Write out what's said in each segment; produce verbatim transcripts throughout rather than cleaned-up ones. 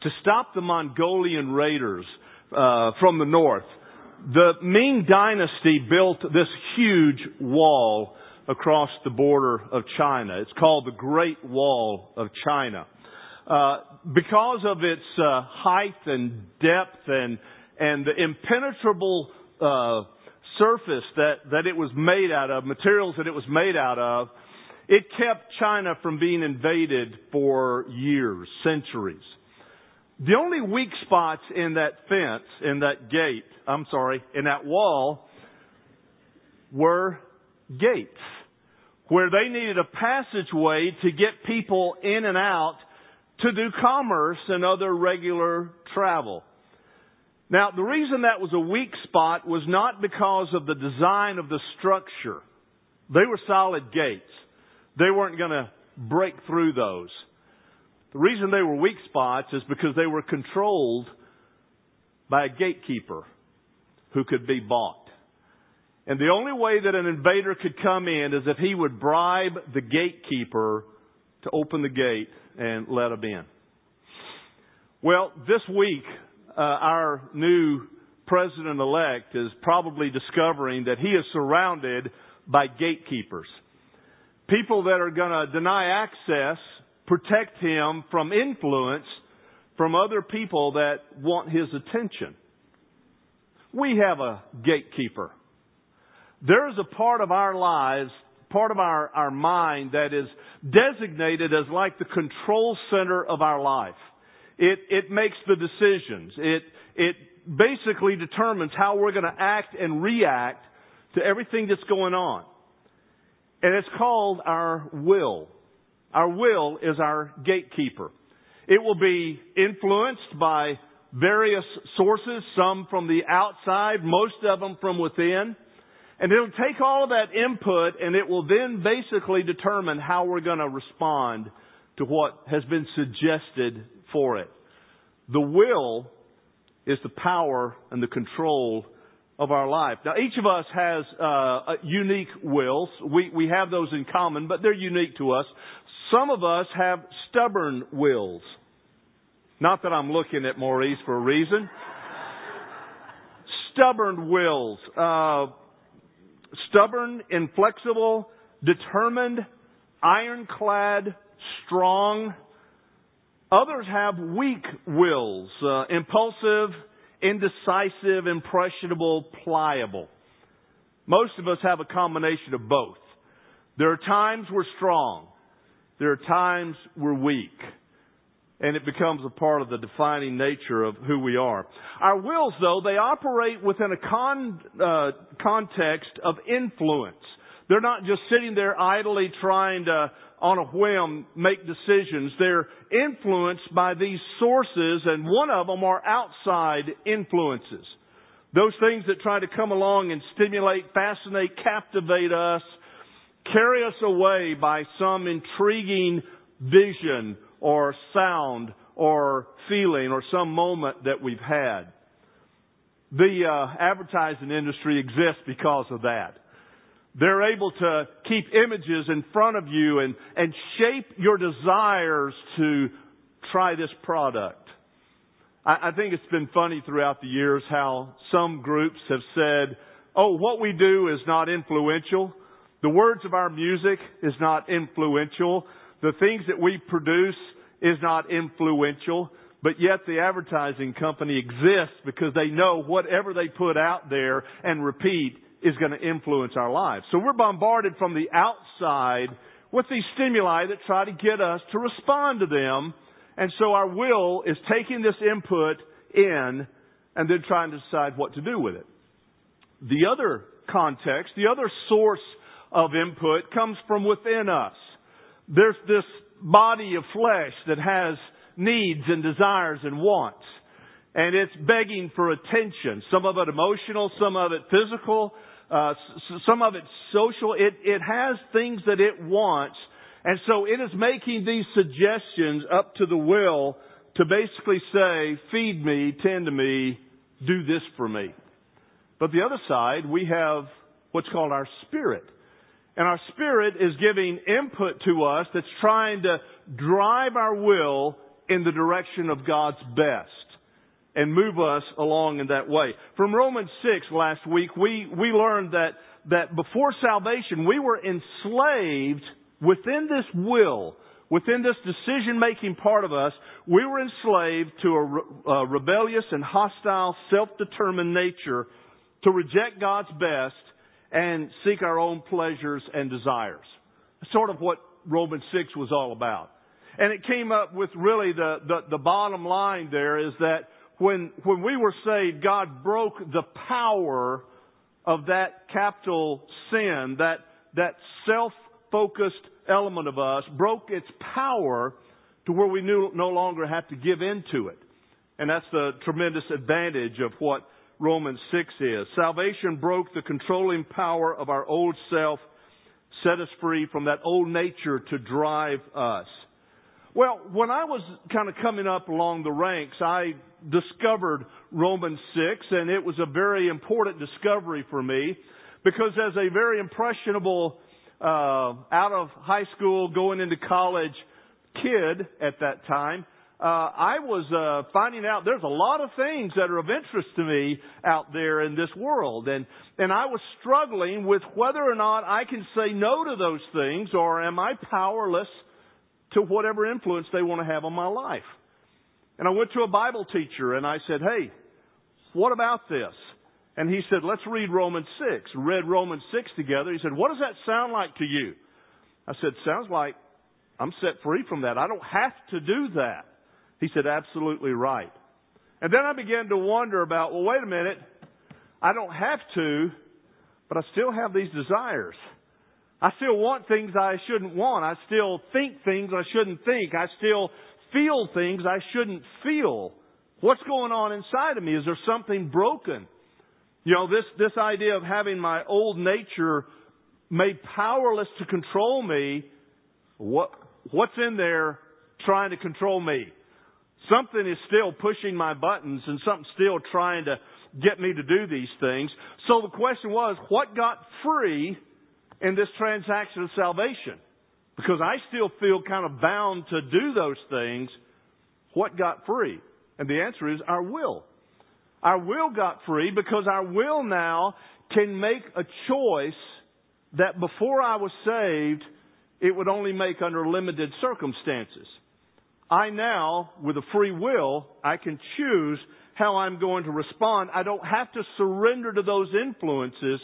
to stop the Mongolian raiders uh, from the north. The Ming Dynasty built this huge wall across the border of China. It's called the Great Wall of China. Uh, because of its uh, height and depth and and the impenetrable uh, surface that, that it was made out of, materials that it was made out of, it kept China from being invaded for years, centuries. The only weak spots in that fence, in that gate, I'm sorry, in that wall, were gates, where they needed a passageway to get people in and out to do commerce and other regular travel. Now, the reason that was a weak spot was not because of the design of the structure. They were solid gates. They weren't going to break through those. The reason they were weak spots is because they were controlled by a gatekeeper who could be bought. And the only way that an invader could come in is if he would bribe the gatekeeper to open the gate and let them in. Well, this week, uh, our new president-elect is probably discovering that he is surrounded by gatekeepers. People that are going to deny access, protect him from influence from other people that want his attention. We have a gatekeeper. There is a part of our lives, part of our, our mind that is designated as like the control center of our life. It, it makes the decisions. It, it basically determines how we're going to act and react to everything that's going on. And it's called our will. Our will is our gatekeeper. It will be influenced by various sources, some from the outside, most of them from within. And it'll take all of that input and it will then basically determine how we're going to respond to what has been suggested for it. The will is the power and the control of our life. Now, each of us has uh, unique wills. We, we have those in common, but they're unique to us. Some of us have stubborn wills. Not that I'm looking at Maurice for a reason. Stubborn wills. Uh, stubborn, inflexible, determined, ironclad, strong. Others have weak wills. Uh, impulsive, indecisive, impressionable, pliable. Most of us have a combination of both. There are times we're strong. There are times we're weak. And it becomes a part of the defining nature of who we are. Our wills, though, they operate within a con, uh, context of influence. They're not just sitting there idly trying to, on a whim, make decisions. They're influenced by these sources, and one of them are outside influences. Those things that try to come along and stimulate, fascinate, captivate us, carry us away by some intriguing vision or sound or feeling or some moment that we've had. The uh, advertising industry exists because of that. They're able to keep images in front of you and, and shape your desires to try this product. I, I think it's been funny throughout the years how some groups have said, oh, what we do is not influential. The words of our music is not influential. The things that we produce is not influential. But yet the advertising company exists because they know whatever they put out there and repeat is going to influence our lives. So we're bombarded from the outside with these stimuli that try to get us to respond to them. And so our will is taking this input in and then trying to decide what to do with it. The other context, the other source of input comes from within us. There's this body of flesh that has needs and desires and wants. And it's begging for attention. Some of it emotional, some of it physical, uh, s- some of it social. It, it has things that it wants. And so it is making these suggestions up to the will to basically say, feed me, tend to me, do this for me. But the other side, we have what's called our spirit. And our spirit is giving input to us that's trying to drive our will in the direction of God's best and move us along in that way. From Romans six last week, we, we learned that, that before salvation, we were enslaved within this will, within this decision-making part of us. We were enslaved to a, re, a rebellious and hostile, self-determined nature to reject God's best and seek our own pleasures and desires. That's sort of what Romans six was all about. And it came up with really the, the, the bottom line there is that when, when we were saved, God broke the power of that capital sin, that, that self-focused element of us, broke its power to where we knew, no longer have to give in to it. And that's the tremendous advantage of what Romans six is. Salvation broke the controlling power of our old self, set us free from that old nature to drive us. Well, when I was kind of coming up along the ranks, I discovered Romans six, and it was a very important discovery for me because as a very impressionable, uh, out of high school, going into college kid at that time, uh, I was uh, finding out there's a lot of things that are of interest to me out there in this world. And, and I was struggling with whether or not I can say no to those things, or am I powerless to whatever influence they want to have on my life. And I went to a Bible teacher and I said, hey, what about this? And he said, let's read Romans six. Read Romans six together. He said, what does that sound like to you? I said, sounds like I'm set free from that. I don't have to do that. He said, absolutely right. And then I began to wonder about, well, wait a minute. I don't have to, but I still have these desires. I still want things I shouldn't want. I still think things I shouldn't think. I still feel things I shouldn't feel. What's going on inside of me? Is there something broken? You know, this, this idea of having my old nature made powerless to control me, what, what's in there trying to control me? Something is still pushing my buttons and something's still trying to get me to do these things. So the question was, what got free in this transaction of salvation? Because I still feel kind of bound to do those things. What got free? And the answer is our will. Our will got free because our will now can make a choice that before I was saved, it would only make under limited circumstances. I now, with a free will, I can choose how I'm going to respond. I don't have to surrender to those influences.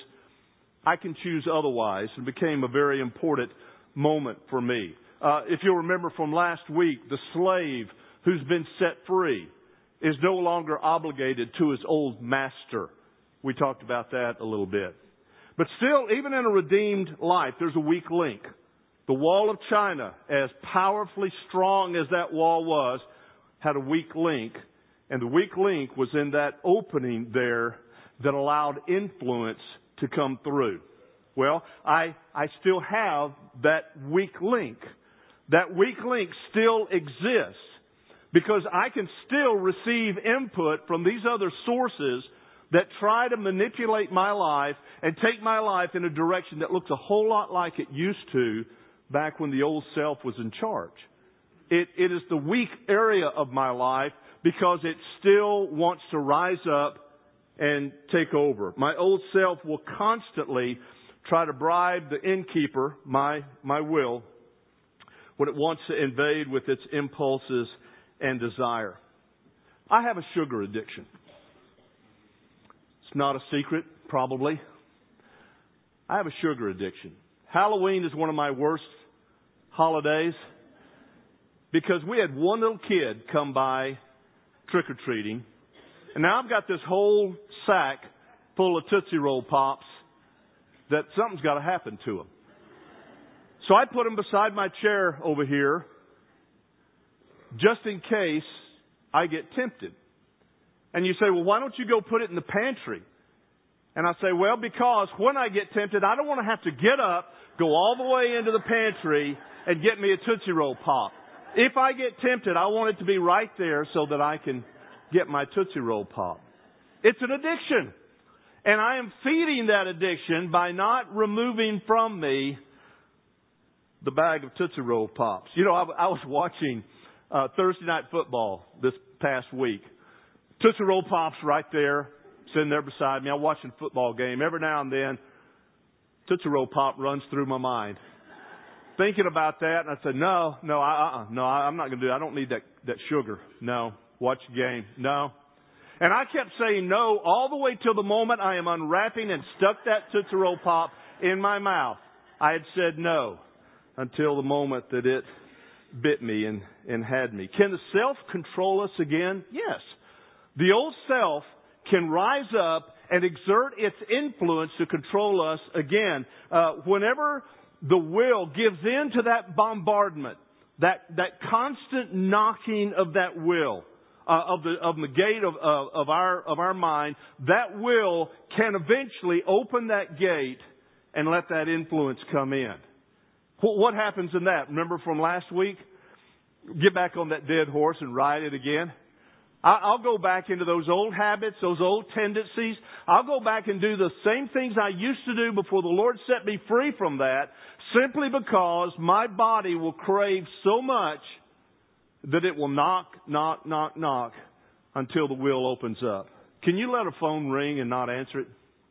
I can choose otherwise. It became a very important moment for me. Uh, if you'll remember from last week, the slave who's been set free is no longer obligated to his old master. We talked about that a little bit. But still, even in a redeemed life, there's a weak link. The wall of China, as powerfully strong as that wall was, had a weak link. And the weak link was in that opening there that allowed influence to come through. Well, I, I still have that weak link. That weak link still exists because I can still receive input from these other sources that try to manipulate my life and take my life in a direction that looks a whole lot like it used to back when the old self was in charge. It, it is the weak area of my life because it still wants to rise up and take over. My old self will constantly try to bribe the innkeeper, my, my will, when it wants to invade with its impulses and desire. I have a sugar addiction. It's not a secret, probably. I have a sugar addiction. Halloween is one of my worst holidays because we had one little kid come by trick-or-treating, and now I've got this whole sack full of Tootsie Roll Pops that something's got to happen to them. So I put them beside my chair over here just in case I get tempted. And you say, well, why don't you go put it in the pantry? And I say, well, because when I get tempted, I don't want to have to get up, go all the way into the pantry, and get me a Tootsie Roll Pop. If I get tempted, I want it to be right there so that I can get my Tootsie Roll Pop. It's an addiction. And I am feeding that addiction by not removing from me the bag of Tootsie Roll Pops. You know, I, I was watching uh, Thursday night football this past week. Tootsie Roll Pop's right there, sitting there beside me. I'm watching a football game. Every now and then, Tootsie Roll Pop runs through my mind. Thinking about that, and I said, no, no, I, uh-uh, no, I, I'm not going to do it. I don't need that, that sugar. No. Watch the game. No. And I kept saying no all the way till the moment I am unwrapping and stuck that Tootsie Roll Pop in my mouth. I had said no until the moment that it bit me and, and had me. Can the self control us again? Yes. The old self can rise up and exert its influence to control us again. Uh, whenever the will gives in to that bombardment, that, that constant knocking of that will, uh, of the, of the gate of, of, of our, of our mind, that will can eventually open that gate and let that influence come in. What happens in that? Remember from last week? Get back on that dead horse and ride it again. I'll go back into those old habits, those old tendencies. I'll go back and do the same things I used to do before the Lord set me free from that, simply because my body will crave so much that it will knock, knock, knock, knock until the will opens up. Can you let a phone ring and not answer it?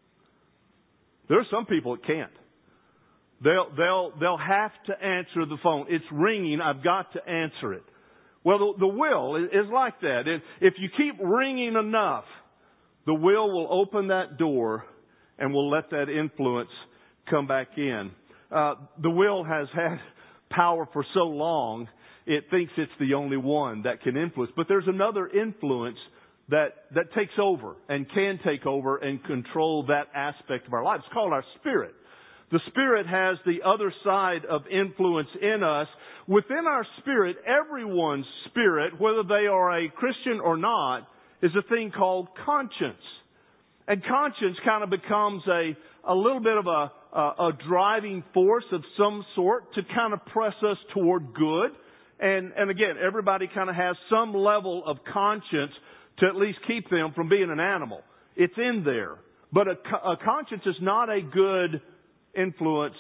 There are some people that can't. They'll, they'll, they'll have to answer the phone. It's ringing. I've got to answer it. Well, the, the will is like that. If, if you keep ringing enough, the will will open that door and will let that influence come back in. Uh, the will has had power for so long, it thinks it's the only one that can influence. But there's another influence that, that takes over and can take over and control that aspect of our life. It's called our spirit. The Spirit has the other side of influence in us. Within our spirit, everyone's spirit, whether they are a Christian or not, is a thing called conscience. And conscience kind of becomes a, a little bit of a, a, a driving force of some sort to kind of press us toward good. And, and again, everybody kind of has some level of conscience to at least keep them from being an animal. It's in there. But a, a conscience is not a good influence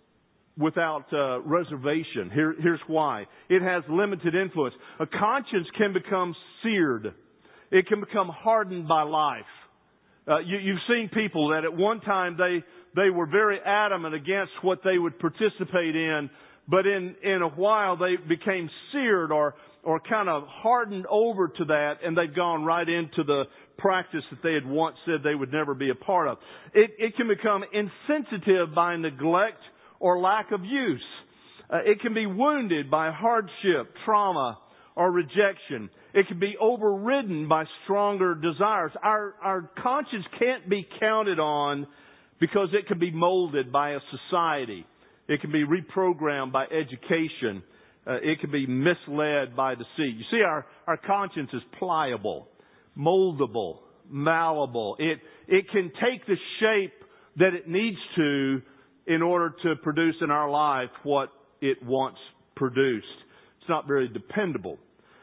without uh, reservation. Here, here's why. It has limited influence. A conscience can become seared. It can become hardened by life. Uh, you, you've seen people that at one time they, they were very adamant against what they would participate in, but in, in a while they became seared or, or kind of hardened over to that, and they've gone right into the practice that they had once said they would never be a part of. It, it can become insensitive by neglect or lack of use. Uh, it can be wounded by hardship, trauma, or rejection. It can be overridden by stronger desires. Our, our conscience can't be counted on because it can be molded by a society. It can be reprogrammed by education. Uh, it can be misled by deceit. You see, our, our conscience is pliable, moldable, malleable. It, it can take the shape that it needs to in order to produce in our life what it once produced. It's not very dependable.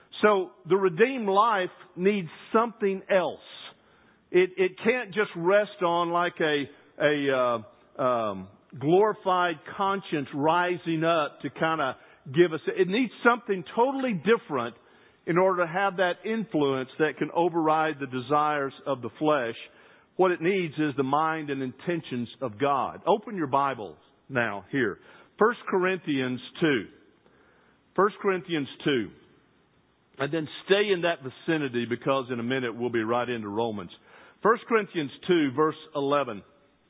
So the redeemed life needs something else. It, it can't just rest on like a, a uh, um, glorified conscience rising up to kind of give us. It needs something totally different in order to have that influence that can override the desires of the flesh. What it needs is the mind and intentions of God. Open your Bibles now here. First Corinthians two. First Corinthians two. And then stay in that vicinity because in a minute we'll be right into Romans. First Corinthians two, verse eleven.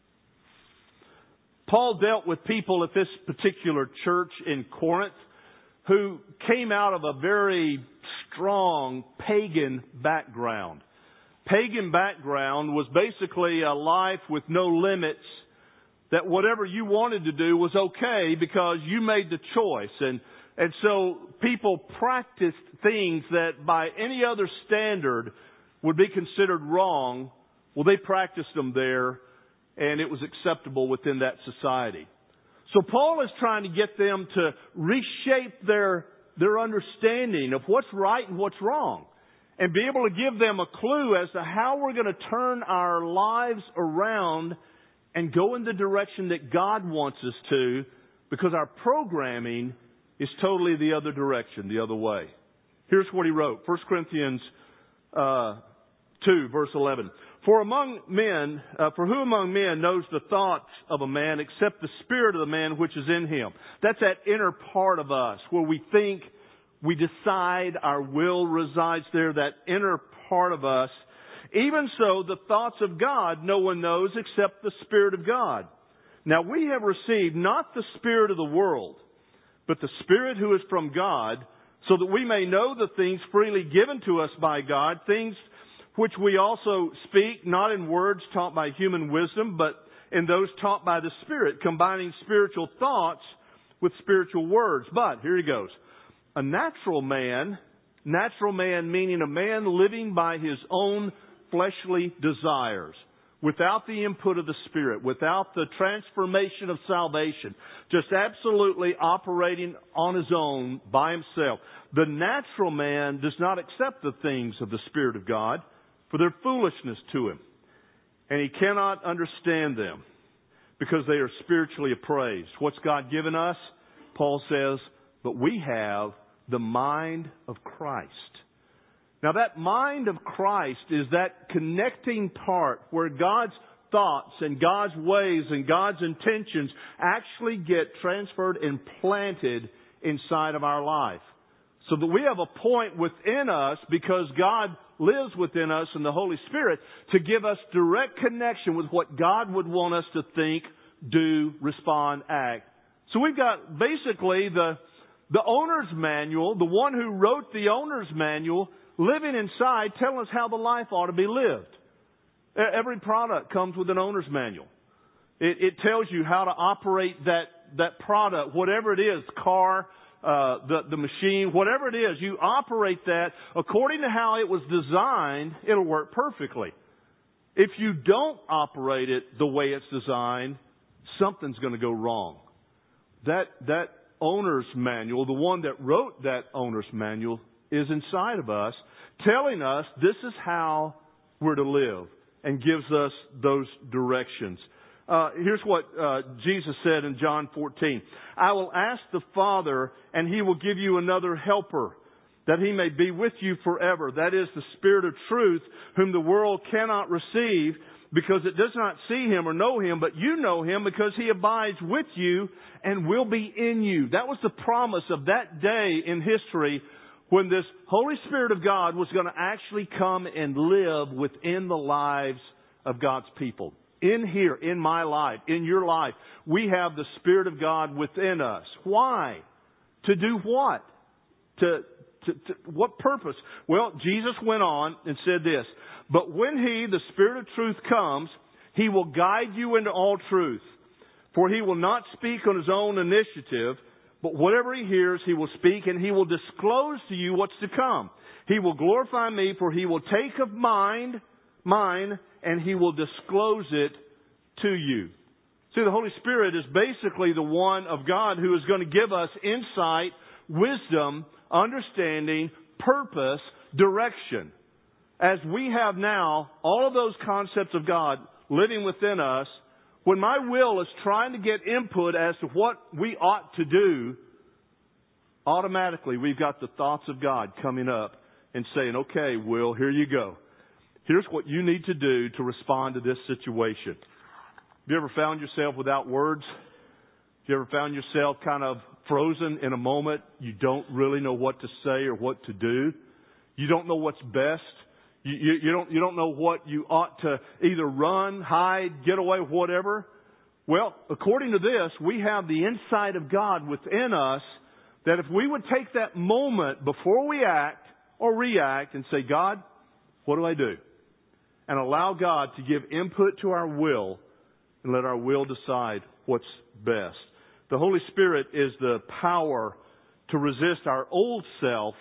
Paul dealt with people at this particular church in Corinth who came out of a very strong pagan background. Pagan background was basically a life with no limits, that whatever you wanted to do was okay because you made the choice. And, and so people practiced things that by any other standard would be considered wrong. Well, they practiced them there, and it was acceptable within that society. So Paul is trying to get them to reshape their, their understanding of what's right and what's wrong, and be able to give them a clue as to how we're going to turn our lives around and go in the direction that God wants us to, because our programming is totally the other direction, the other way. Here's what he wrote. First Corinthians uh, two, verse eleven. For among men, uh, for who among men knows the thoughts of a man except the spirit of the man which is in him? That's that inner part of us where we think, we decide, our will resides there, that inner part of us. Even so, the thoughts of God no one knows except the Spirit of God. Now we have received not the spirit of the world, but the Spirit who is from God, so that we may know the things freely given to us by God, things which we also speak, not in words taught by human wisdom, but in those taught by the Spirit, combining spiritual thoughts with spiritual words. But, here he goes, a natural man, natural man meaning a man living by his own fleshly desires, without the input of the Spirit, without the transformation of salvation, just absolutely operating on his own by himself. The natural man does not accept the things of the Spirit of God, for their foolishness to him. And he cannot understand them because they are spiritually appraised. What's God given us? Paul says, but we have the mind of Christ. Now that mind of Christ is that connecting part where God's thoughts and God's ways and God's intentions actually get transferred and planted inside of our life. So that we have a point within us, because God lives within us and the Holy Spirit, to give us direct connection with what God would want us to think, do, respond, act. So we've got basically the, the owner's manual, the one who wrote the owner's manual, living inside, telling us how the life ought to be lived. Every product comes with an owner's manual. It, it tells you how to operate that, that product, whatever it is, car, uh, the, the machine, whatever it is, you operate that according to how it was designed, it'll work perfectly. If you don't operate it the way it's designed, something's going to go wrong. That, that owner's manual, the one that wrote that owner's manual, is inside of us, telling us this is how we're to live, and gives us those directions. Uh, here's what uh, Jesus said in John fourteen. I will ask the Father, and He will give you another helper, that He may be with you forever. That is the Spirit of truth, whom the world cannot receive, because it does not see Him or know Him, but you know Him, because He abides with you and will be in you. That was the promise of that day in history, when this Holy Spirit of God was going to actually come and live within the lives of God's people. In here, in my life, in your life, we have the Spirit of God within us. Why? To do what? To, to, to what purpose? Well, Jesus went on and said this, but when He, the Spirit of truth, comes, He will guide you into all truth. For He will not speak on His own initiative, but whatever He hears, He will speak, and He will disclose to you what's to come. He will glorify Me, for He will take of mine, mine, and He will disclose it to you. See, the Holy Spirit is basically the one of God who is going to give us insight, wisdom, understanding, purpose, direction. As we have now all of those concepts of God living within us, when my will is trying to get input as to what we ought to do, automatically we've got the thoughts of God coming up and saying, okay, Will, here you go. Here's what you need to do to respond to this situation. Have you ever found yourself without words? Have you ever found yourself kind of frozen in a moment? You don't really know what to say or what to do. You don't know what's best. You, you, you don't, you don't know what you ought to either run, hide, get away, whatever. Well, according to this, we have the insight of God within us, that if we would take that moment before we act or react and say, God, what do I do? And allow God to give input to our will and let our will decide what's best. The Holy Spirit is the power to resist our old self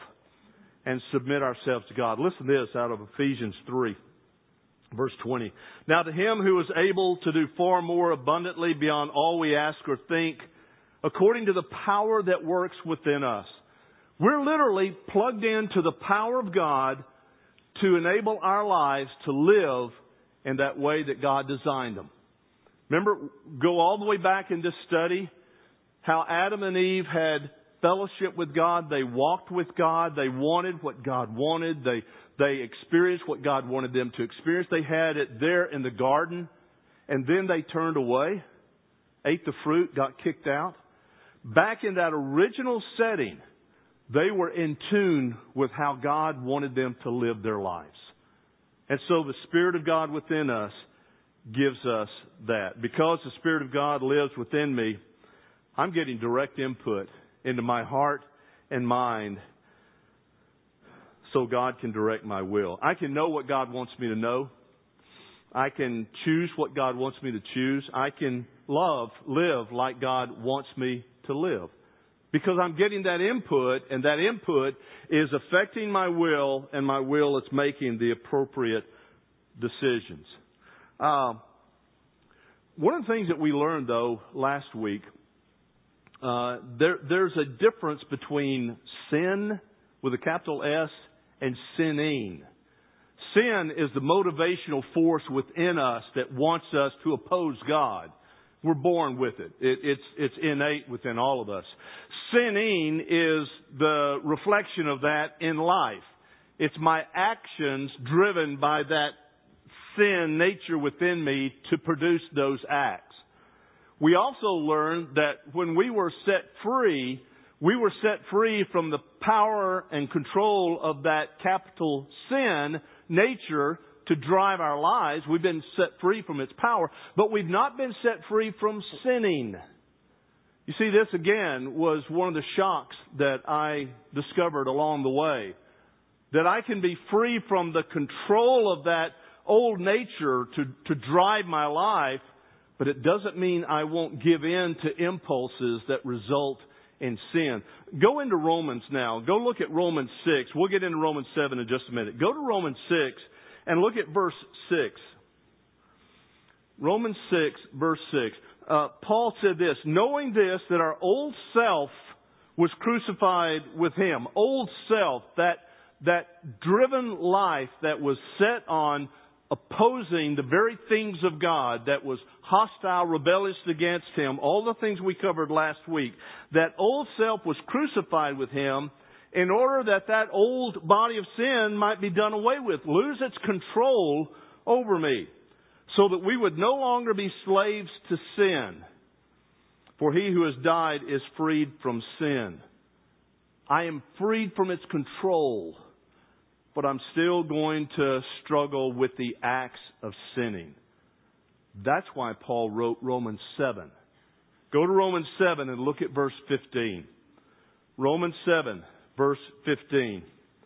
and submit ourselves to God. Listen to this out of Ephesians three, verse twenty. Now to Him who is able to do far more abundantly beyond all we ask or think, according to the power that works within us. We're literally plugged into the power of God to enable our lives to live in that way that God designed them. Remember, go all the way back in this study, how Adam and Eve had fellowship with God. They walked with God. They wanted what God wanted. They, they experienced what God wanted them to experience. They had it there in the garden. And then they turned away, ate the fruit, got kicked out. Back in that original setting, they were in tune with how God wanted them to live their lives. And so the Spirit of God within us gives us that. Because the Spirit of God lives within me, I'm getting direct input into my heart and mind so God can direct my will. I can know what God wants me to know. I can choose what God wants me to choose. I can love, live like God wants me to live. Because I'm getting that input, and that input is affecting my will, and my will is making the appropriate decisions. Uh, one of the things that we learned, though, last week, uh, there, there's a difference between sin with a capital S and sinning. Sin is the motivational force within us that wants us to oppose God. We're born with it. it it's, it's innate within all of us. Sinning is the reflection of that in life. It's my actions driven by that sin nature within me to produce those acts. We also learned that when we were set free, we were set free from the power and control of that capital sin nature to drive our lives. We've been set free from its power, but we've not been set free from sinning. You see, this again was one of the shocks that I discovered along the way. That I can be free from the control of that old nature to, to drive my life, but it doesn't mean I won't give in to impulses that result in sin. Go into Romans now. Go look at Romans six. We'll get into Romans seven in just a minute. Go to Romans six and look at verse six. Romans six, verse six. Uh, Paul said this, knowing this, that our old self was crucified with Him. Old self, that, that driven life that was set on opposing the very things of God, that was hostile, rebellious against Him, all the things we covered last week. That old self was crucified with Him in order that that old body of sin might be done away with, lose its control over me, so that we would no longer be slaves to sin. For he who has died is freed from sin. I am freed from its control, but I'm still going to struggle with the acts of sinning. That's why Paul wrote Romans seven. Go to Romans seven and look at verse fifteen. Romans seven, verse fifteen.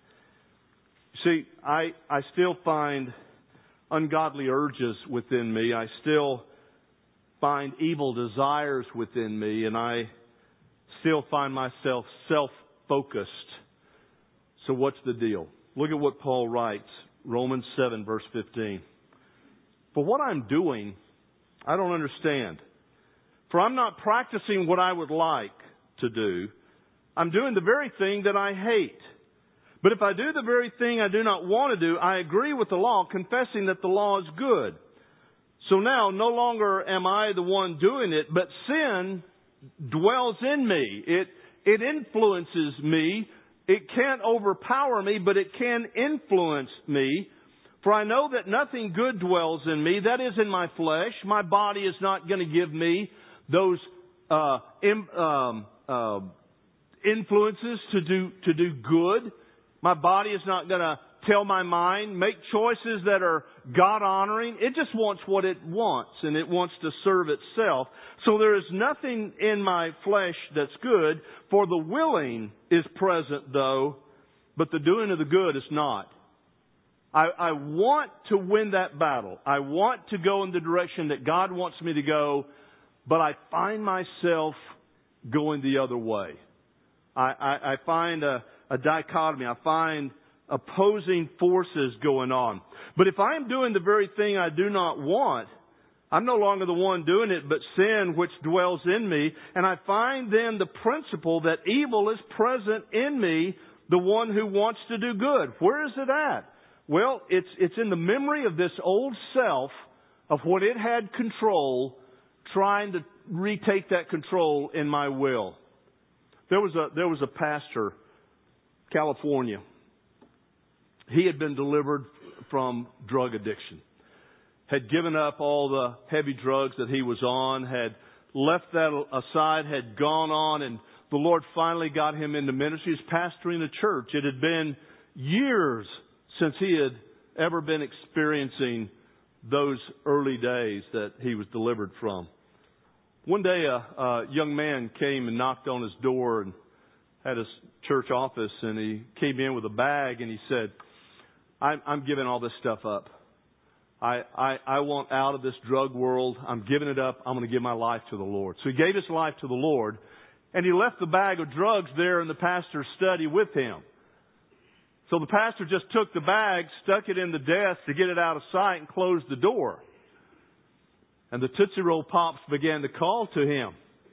See, I, I still find ungodly urges within me. I still find evil desires within me, and I still find myself self-focused. So what's the deal? Look at what Paul writes, Romans seven, verse fifteen. For what I'm doing, I don't understand. For I'm not practicing what I would like to do. I'm doing the very thing that I hate. But if I do the very thing I do not want to do, I agree with the law, confessing that the law is good. So now, no longer am I the one doing it, but sin dwells in me. It, it influences me. It can't overpower me, but it can influence me. For I know that nothing good dwells in me, that is in my flesh. My body is not going to give me those uh, im, um, uh, influences to do to do good. My body is not going to tell my mind, make choices that are God-honoring. It just wants what it wants, and it wants to serve itself. So there is nothing in my flesh that's good, for the willing is present, though, but the doing of the good is not. I, I want to win that battle. I want to go in the direction that God wants me to go, but I find myself going the other way. I, I, I find a, a dichotomy. I find opposing forces going on. But if I am doing the very thing I do not want, I'm no longer the one doing it, but sin which dwells in me. And I find then the principle that evil is present in me, the one who wants to do good. Where is it at? Well, it's, it's in the memory of this old self, of what it had control, trying to retake that control in my will. There was a, there was a pastor, California. He had been delivered from drug addiction. Had given up all the heavy drugs that he was on, had left that aside, had gone on, and the Lord finally got him into ministry. He was pastoring a church. It had been years since he had ever been experiencing those early days that he was delivered from. One day a, a young man came and knocked on his door and had his church office, and he came in with a bag and he said, I'm, I'm giving all this stuff up. I, I, I want out of this drug world. I'm giving it up. I'm going to give my life to the Lord. So he gave his life to the Lord, and he left the bag of drugs there in the pastor's study with him. So the pastor just took the bag, stuck it in the desk to get it out of sight, and closed the door. And the Tootsie Roll Pops began to call to him.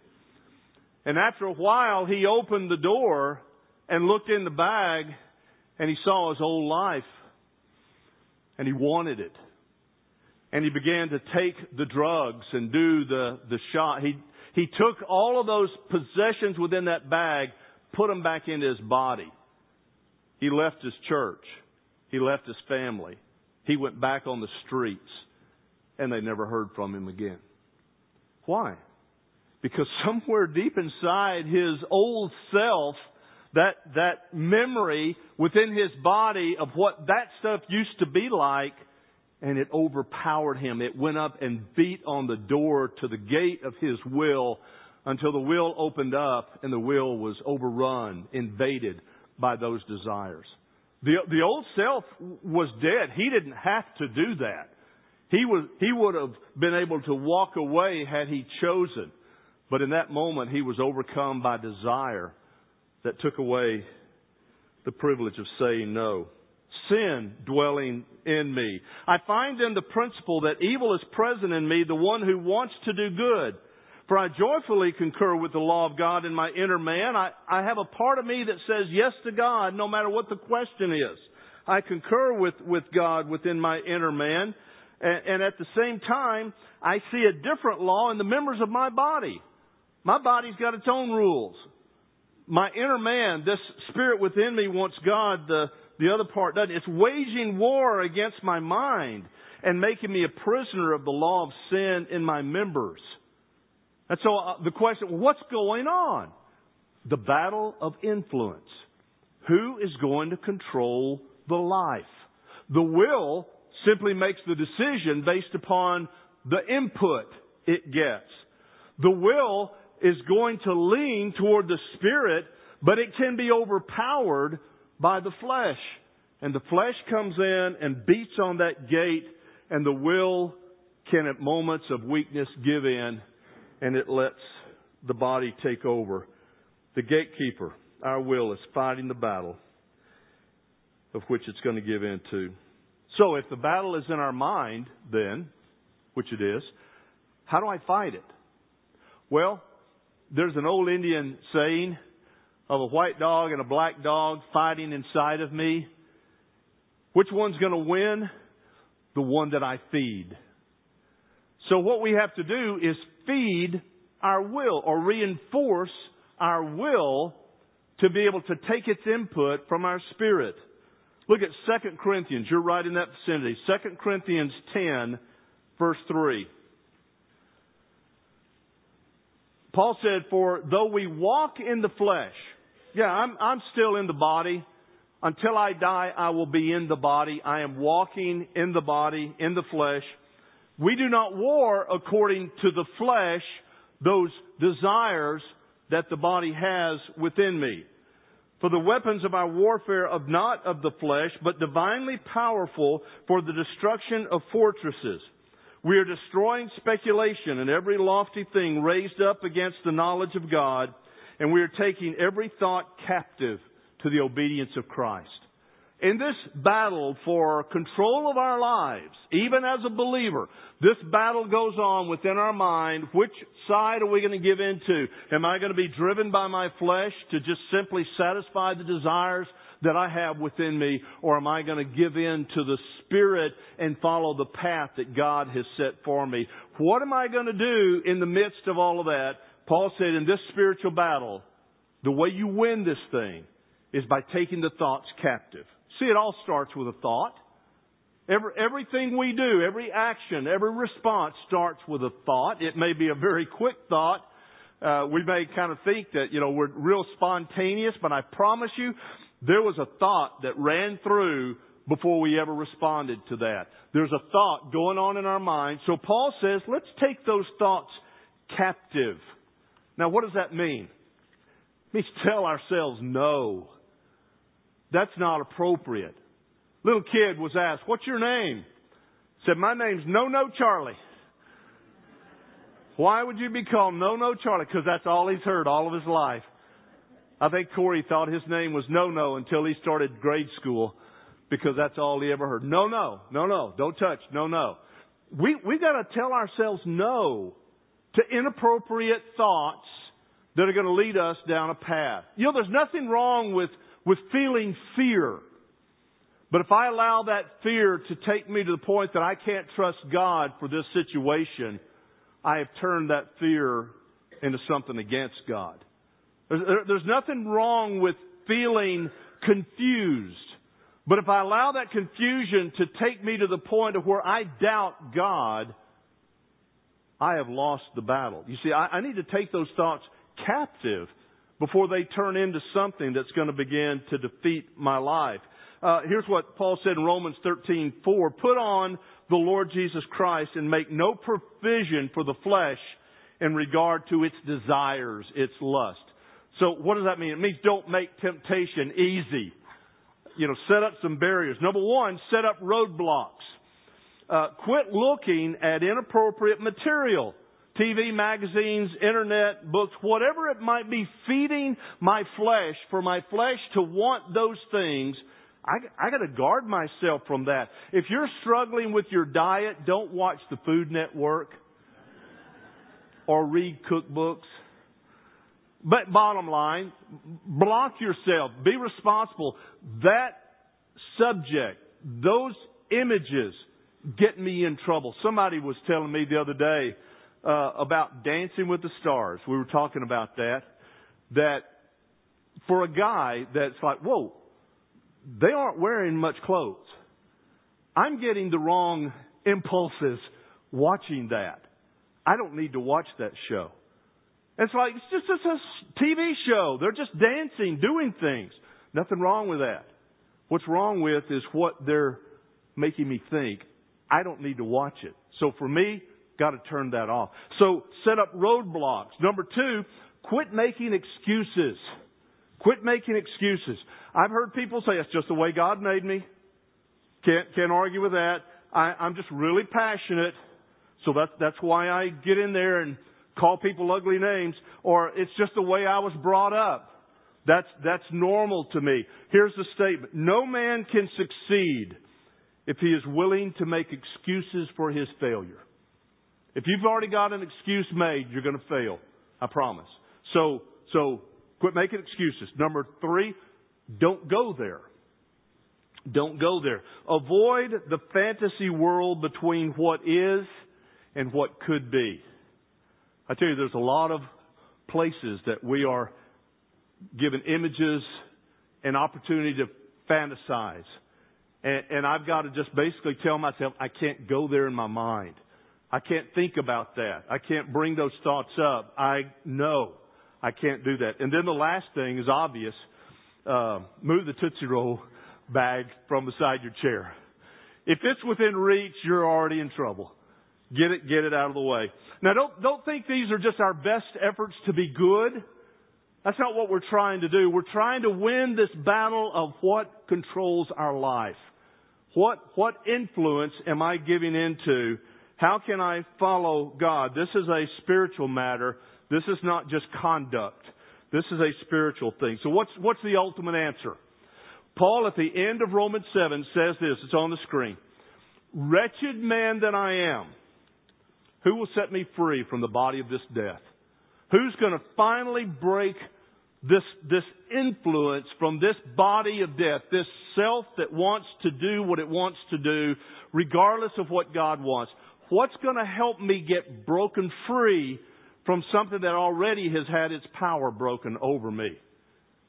And after a while, he opened the door and looked in the bag, and he saw his old life. And he wanted it. And he began to take the drugs and do the, the shot. He, he took all of those possessions within that bag, put them back into his body. He left his church. He left his family. He went back on the streets, and they never heard from him again. Why? Because somewhere deep inside his old self, that, that memory within his body of what that stuff used to be like, and it overpowered him. It went up and beat on the door to the gate of his will until the will opened up and the will was overrun, invaded by those desires. The, the old self was dead. He didn't have to do that. He was, he would have been able to walk away had he chosen. But in that moment, he was overcome by desire that took away the privilege of saying no. Sin dwelling in me. I find in the principle that evil is present in me, the one who wants to do good. For I joyfully concur with the law of God in my inner man. I, I have a part of me that says yes to God no matter what the question is. I concur with, with God within my inner man. And, and at the same time, I see a different law in the members of my body. My body's got its own rules. My inner man, this spirit within me wants God, the, the other part doesn't. It's waging war against my mind and making me a prisoner of the law of sin in my members. And so uh, the question, what's going on? The battle of influence. Who is going to control the life? The will simply makes the decision based upon the input it gets. The will is going to lean toward the Spirit, but it can be overpowered by the flesh. And the flesh comes in and beats on that gate, and the will can at moments of weakness give in, and it lets the body take over. The gatekeeper, our will, is fighting the battle of which it's going to give in to. So if the battle is in our mind, then, which it is, how do I fight it? Well, there's an old Indian saying of a white dog and a black dog fighting inside of me. Which one's going to win? The one that I feed. So what we have to do is feed our will, or reinforce our will to be able to take its input from our spirit. Look at Second Corinthians. You're right in that vicinity. Second Corinthians ten, verse three. Paul said, for though we walk in the flesh, yeah, I'm, I'm still in the body. Until I die, I will be in the body. I am walking in the body, in the flesh. We do not war according to the flesh, those desires that the body has within me. For the weapons of our warfare are not of the flesh, but divinely powerful for the destruction of fortresses. We are destroying speculation and every lofty thing raised up against the knowledge of God, and we are taking every thought captive to the obedience of Christ. In this battle for control of our lives, even as a believer, this battle goes on within our mind. Which side are we going to give into? Am I going to be driven by my flesh to just simply satisfy the desires that I have within me? Or am I going to give in to the Spirit and follow the path that God has set for me? What am I going to do in the midst of all of that? Paul said in this spiritual battle, The way you win this thing is by taking the thoughts captive. See, it all starts with a thought. Every, everything we do, every action, every response starts with a thought. It may be a very quick thought. Uh, we may kind of think that, you know, we're real spontaneous, but I promise you, there was a thought that ran through before we ever responded to that. There's a thought going on in our mind. So Paul says, let's take those thoughts captive. Now, what does that mean? It means tell ourselves no. That's not appropriate. Little kid was asked, what's your name? Said, my name's No No Charlie. Why would you be called No No Charlie? Because that's all he's heard all of his life. I think Corey thought his name was No No until he started grade school, because that's all he ever heard. No, no, no, no, don't touch, no, no. We we got to tell ourselves no to inappropriate thoughts that are going to lead us down a path. You know, there's nothing wrong with, with feeling fear. But if I allow that fear to take me to the point that I can't trust God for this situation, I have turned that fear into something against God. There's, there's nothing wrong with feeling confused. But if I allow that confusion to take me to the point of where I doubt God, I have lost the battle. You see, I, I need to take those thoughts captive before they turn into something that's going to begin to defeat my life. Uh, here's what Paul said in Romans thirteen four. Put on the Lord Jesus Christ and make no provision for the flesh in regard to its desires, its lust. So what does that mean? It means don't make temptation easy. You know, set up some barriers. Number one, set up roadblocks. Uh, quit looking at inappropriate material. T V, magazines, internet, books, whatever it might be feeding my flesh, for my flesh to want those things, I, I got to guard myself from that. If you're struggling with your diet, don't watch the Food Network or read cookbooks. But bottom line, block yourself. Be responsible. That subject, those images get me in trouble. Somebody was telling me the other day uh, about Dancing with the Stars. We were talking about that. That for a guy that's like, whoa, they aren't wearing much clothes. I'm getting the wrong impulses watching that. I don't need to watch that show. It's like, it's just it's a T V show. They're just dancing, doing things. Nothing wrong with that. What's wrong with is what they're making me think. I don't need to watch it. So for me, got to turn that off. So set up roadblocks. Number two, quit making excuses. Quit making excuses. I've heard people say, it's just the way God made me. Can't, can't argue with that. I, I'm just really passionate. So that's, that's why I get in there and call people ugly names. Or it's just the way I was brought up. That's, that's normal to me. Here's the statement. No man can succeed if he is willing to make excuses for his failure. If you've already got an excuse made, you're going to fail. I promise. So, so quit making excuses. Number three, don't go there. Don't go there. Avoid the fantasy world between what is and what could be. I tell you, there's a lot of places that we are given images and opportunity to fantasize. And, and I've got to just basically tell myself, I can't go there in my mind. I can't think about that. I can't bring those thoughts up. I know I can't do that. And then the last thing is obvious. Uh, move the Tootsie Roll bag from beside your chair. If it's within reach, you're already in trouble. Get it, get it out of the way. Now don't, don't think these are just our best efforts to be good. That's not what we're trying to do. We're trying to win this battle of what controls our life. What, what influence am I giving into? How can I follow God? This is a spiritual matter. This is not just conduct. This is a spiritual thing. So what's, what's the ultimate answer? Paul at the end of Romans seven says this. It's on the screen. Wretched man that I am, who will set me free from the body of this death? Who's going to finally break this, this influence from this body of death, this self that wants to do what it wants to do, regardless of what God wants? What's going to help me get broken free from something that already has had its power broken over me?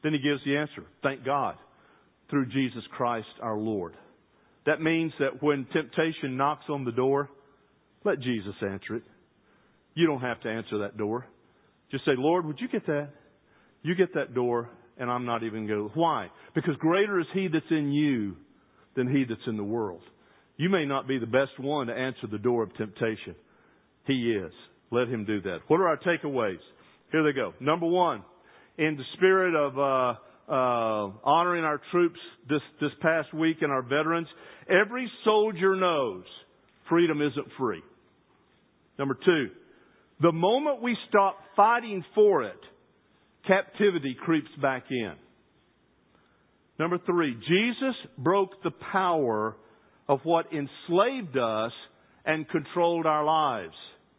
Then he gives the answer. Thank God, through Jesus Christ our Lord. That means that when temptation knocks on the door, let Jesus answer it. You don't have to answer that door. Just say, Lord, would you get that? You get that door, and I'm not even going to. Why? Because greater is He that's in you than he that's in the world. You may not be the best one to answer the door of temptation. He is. Let Him do that. What are our takeaways? Here they go. Number one, in the spirit of uh, uh, honoring our troops this, this past week and our veterans, every soldier knows freedom isn't free. Number two, the moment we stop fighting for it, captivity creeps back in. Number three, Jesus broke the power of what enslaved us and controlled our lives.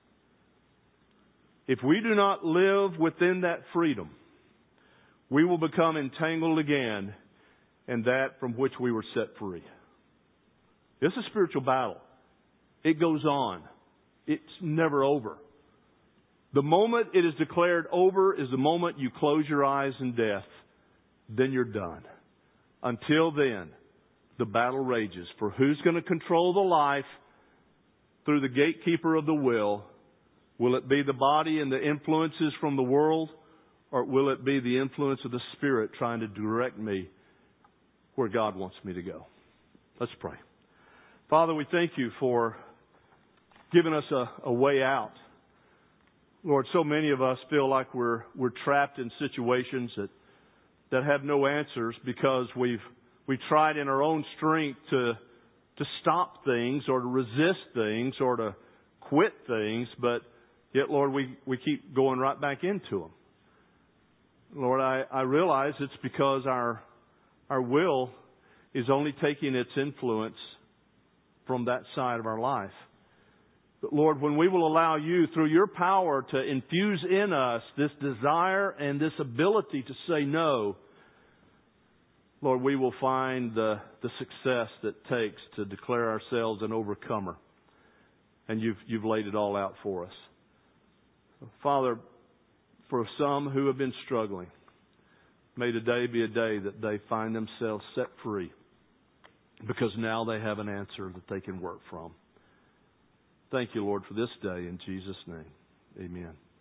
If we do not live within that freedom, we will become entangled again in that from which we were set free. This is a spiritual battle. It goes on. It's never over. The moment it is declared over is the moment you close your eyes in death. Then you're done. Until then, the battle rages for who's going to control the life through the gatekeeper of the will. Will it be the body and the influences from the world, or will it be the influence of the Spirit trying to direct me where God wants me to go? Let's pray. Father, we thank You for giving us a, a way out. Lord, so many of us feel like we're we're trapped in situations that that have no answers because we've we tried in our own strength to to stop things or to resist things or to quit things, but yet, Lord, we, we keep going right back into them. Lord, I, I realize it's because our our will is only taking its influence from that side of our life. But Lord, when we will allow You, through Your power, to infuse in us this desire and this ability to say no, Lord, we will find the, the success that it takes to declare ourselves an overcomer. And you've, you've laid it all out for us. Father, for some who have been struggling, may today be a day that they find themselves set free because now they have an answer that they can work from. Thank You, Lord, for this day. In Jesus' name, amen.